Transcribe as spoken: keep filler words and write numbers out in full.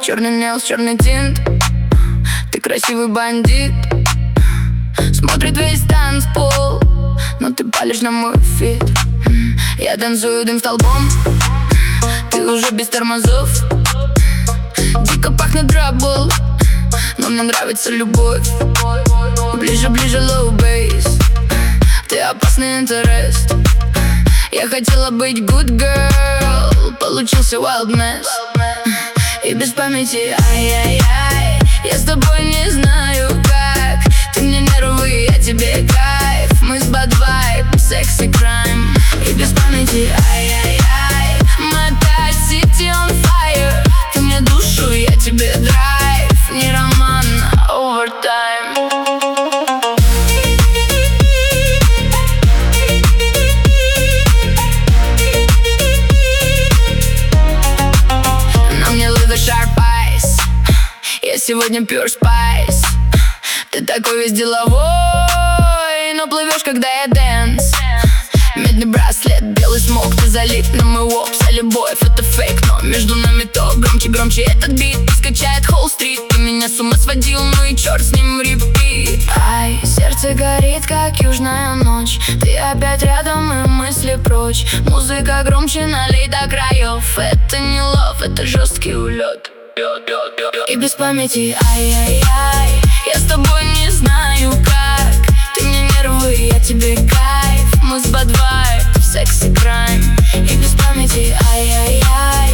черный нелс, черный тинт. Ты красивый бандит. Смотрит весь танцпол, но ты палишь на мой фит. Я танцую дым столбом, ты уже без тормозов. Дико пахнет трабл, но мне нравится любовь. Ближе, ближе, low bass. Ты опасный интерес. Я хотела быть good girl, получился wildness. И без памяти, ай-яй-яй. Я с тобой не знаю как. Ты мне нервы, я тебе кайф. Мы с bad vibe, sexy crime. И без памяти, ай-яй-яй. Мы опять city on fire. Ты мне душу, я тебе драйв. Не роман, а овертайм. Я сегодня pure spice. Ты такой весь деловой, но плывешь, когда я дэнс. Медный браслет, белый смог, ты залит на мой лоб. Вся любовь, это фейк, но между нами то громче, громче этот бит. Скачает холл-стрит, ты меня с ума сводил, ну и черт с ним репит. Ай, сердце горит, как южная ночь. Ты опять рядом и мысли прочь. Музыка громче, налей до краев. Это не лов, это жесткий улет. И без памяти, ай-яй-яй. Я с тобой не знаю как. Ты мне нервы, я тебе кайф. Мы с bad vibe, sexy crime. И без памяти, ай-яй-яй.